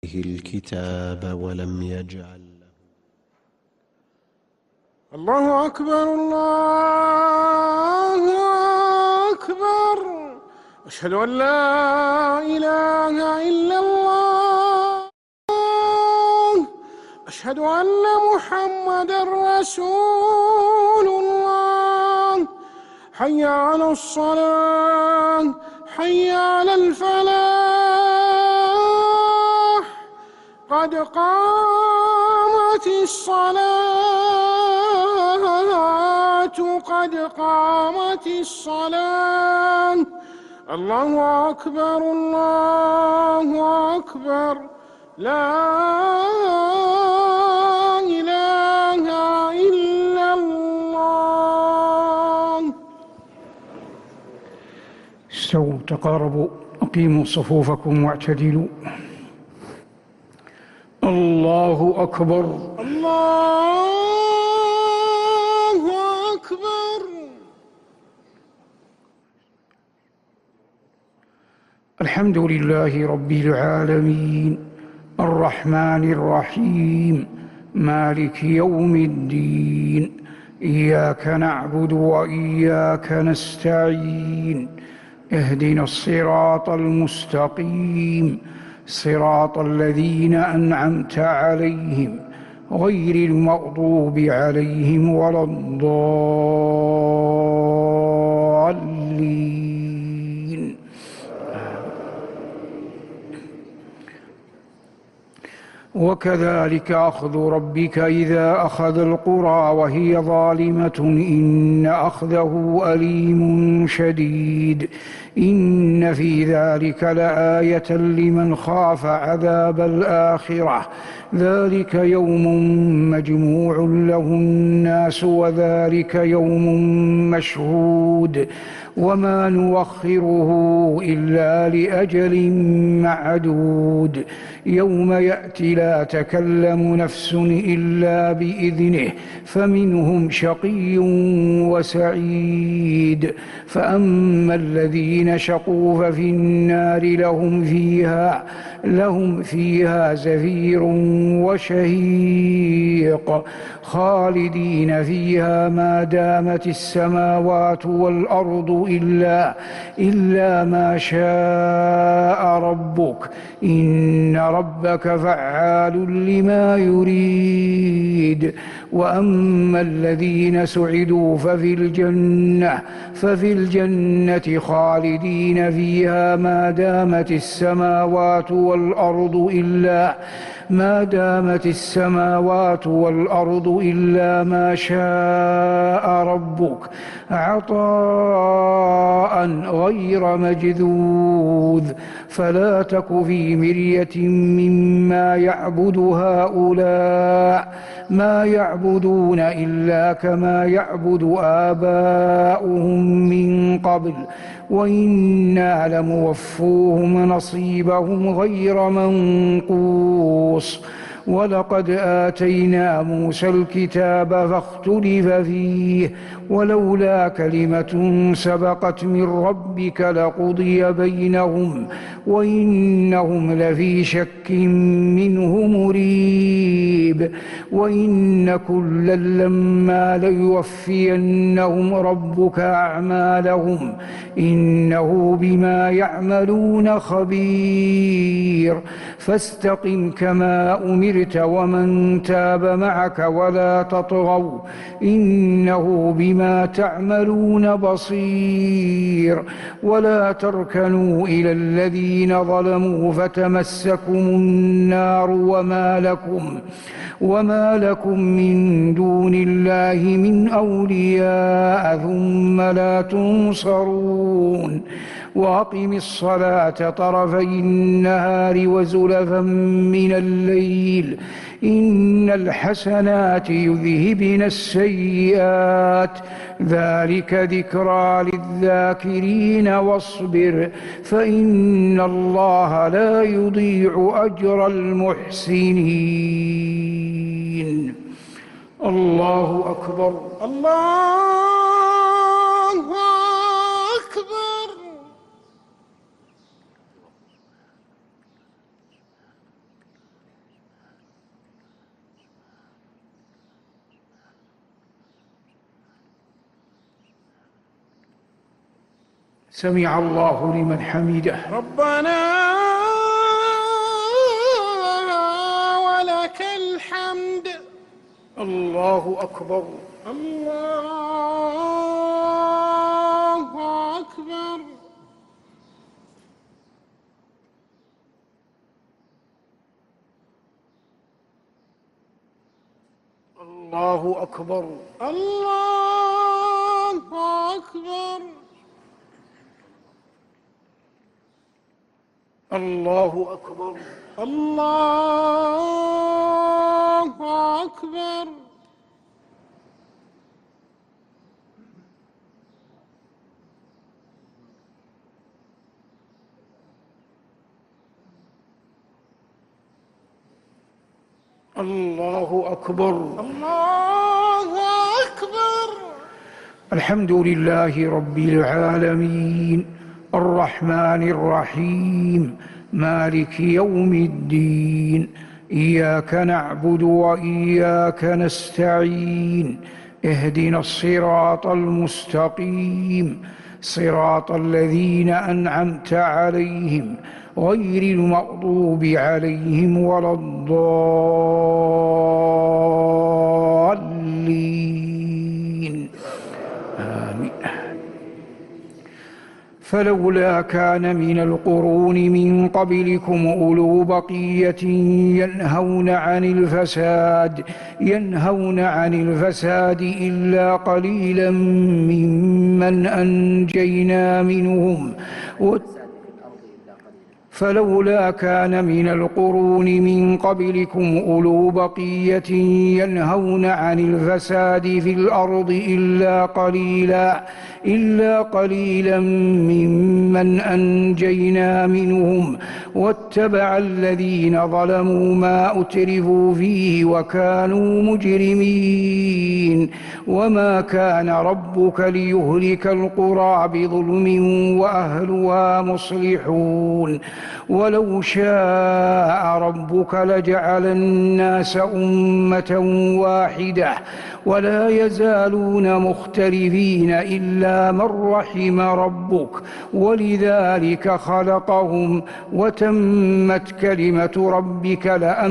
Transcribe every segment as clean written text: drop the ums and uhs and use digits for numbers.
الكتاب ولم يجعل له. الله أكبر الله أكبر. أشهد أن لا إله إلا الله. أشهد أن محمدًا رسول الله. حي على الصلاة حي على الفلاح. قد قامت الصلاة قد قامت الصلاة. الله أكبر الله أكبر. لا إله إلا الله. استووا تقاربوا أقيموا صفوفكم واعتدلوا. الله أكبر الله أكبر. الحمد لله رب العالمين الرحمن الرحيم مالك يوم الدين. إياك نعبد وإياك نستعين. اهدنا الصراط المستقيم صراط الذين أنعمت عليهم غير المغضوب عليهم ولا الضالين. وكذلك أخذ ربك إذا أخذ القرى وهي ظالمة إن أخذه أليم شديد. إن في ذلك لآية لمن خاف عذاب الآخرة. ذلك يوم مجموع له الناس وذلك يوم مشهود. وما نوخره إلا لأجل معدود. يوم يأتي لا تكلم نفس إلا بإذنه فمنهم شقي وسعيد. فأما الذين شقوا ففي النار لهم فيها زفير وشهيق خالدين فيها ما دامت السماوات والأرض إلا ما شاء ربك إن ربك فعال لما يريد. وأما الذين سعدوا ففي الجنة خالدين فيها ما دامت السماوات والأرض إلا ما شاء ربك عطاء غير مجذوذ. فلا تك في مرية مما يعبد هؤلاء ما يعبدون إلا كما يعبد آباؤهم من قبل وإنا لموفوهم نصيبهم غير منقوص. ولقد آتينا موسى الكتاب فاختلف فيه ولولا كلمة سبقت من ربك لقضي بينهم وإنهم لفي شك منه مريب. وإن كلا لما ليوفينهم ربك أعمالهم إنه بما يعملون خبير. فاستقم كما أمرت ومن تاب معك ولا تطغوا إنه بما تعملون بصير. ولا تركنوا إلى الذين ظلموا فتمسكم النار وما لكم من دون الله من أولياء ثم لا تنصرون. وأقم الصلاة طرفي النهار وزلفا من الليل إن الحسنات يذهبن السيئات ذلك ذكرى للذاكرين. واصبر فإن الله لا يضيع أجر المحسنين. الله أكبر الله أكبر. سمع الله لمن حمده. ربنا ولك الحمد. الله أكبر. الله أكبر. الله أكبر. الله أكبر. الله أكبر. الله أكبر. الله أكبر. الله أكبر. الحمد لله رب العالمين الرحمن الرحيم مالك يوم الدين. إياك نعبد وإياك نستعين. اهدنا الصراط المستقيم صراط الذين أنعمت عليهم غير المغضوب عليهم ولا الضالين. آمين. فلولا كان من القرون من قبلكم أولو بقية ينهون عن الفساد إلا قليلا ممن أنجينا منهم. فلولا كان من القرون من قبلكم أولو بقية ينهون عن الفساد في الأرض إلا قليلا ممن أنجينا منهم واتبع الذين ظلموا ما أترفوا فيه وكانوا مجرمين. وما كان ربك ليهلك القرى بظلم وأهلها مصلحون. ولو شاء ربك لجعل الناس أمة واحدة ولا يزالون مختلفين إلا من رحم ربك ولذلك خلقهم وتمت كلمة ربك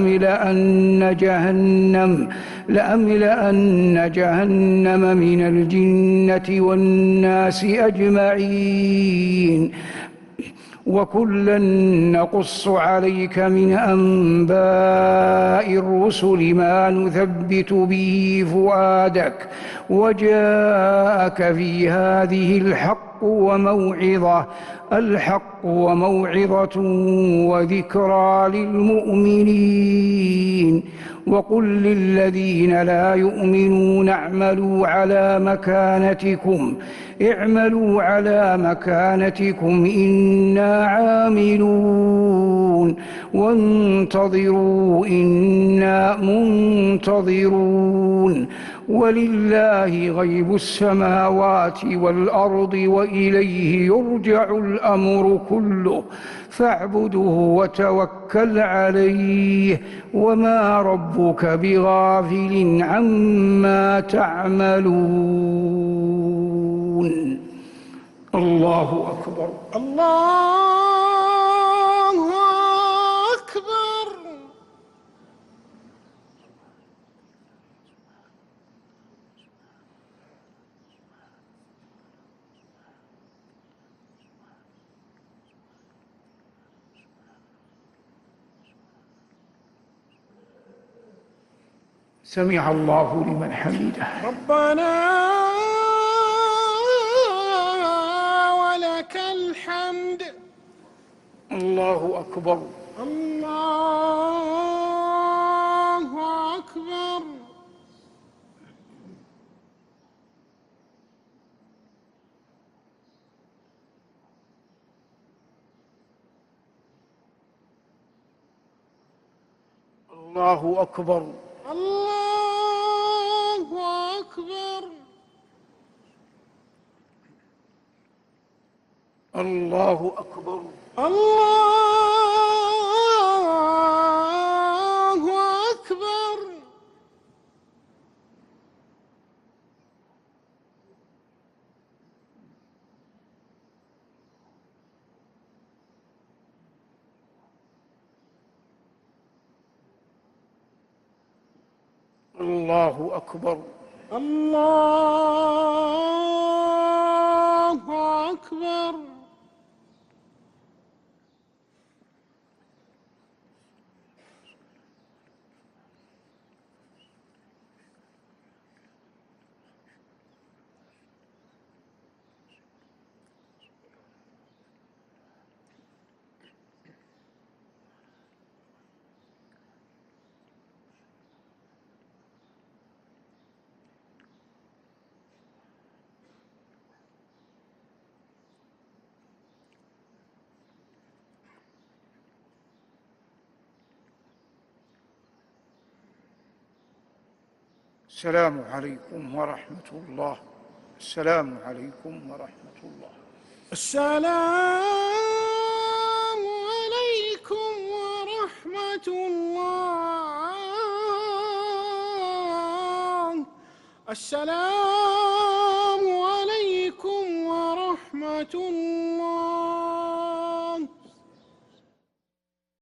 لأملأن جهنم من الجنة والناس أجمعين. وكلا نقص عليك من أنباء الرسل ما نثبت به فؤادك وجاءك في هذه الحق وموعظة وذكرى للمؤمنين. وقل للذين لا يؤمنون اعملوا على مكانتكم إنا عاملون وانتظروا إنا منتظرون. ولله غيب السماوات والأرض وإليه يرجع الأمر كله فاعبده وتوكل عليه وما ربك بغافل عما تعملون. الله أكبر. الله أكبر. سمع الله لمن حمده. ربنا ولك الحمد. الله أكبر. الله أكبر. الله أكبر. الله أكبر. الله أكبر. الله أكبر. الله أكبر. الله أكبر. السلام عليكم ورحمة الله. السلام عليكم ورحمة الله. السلام عليكم ورحمة الله. السلام عليكم ورحمة الله.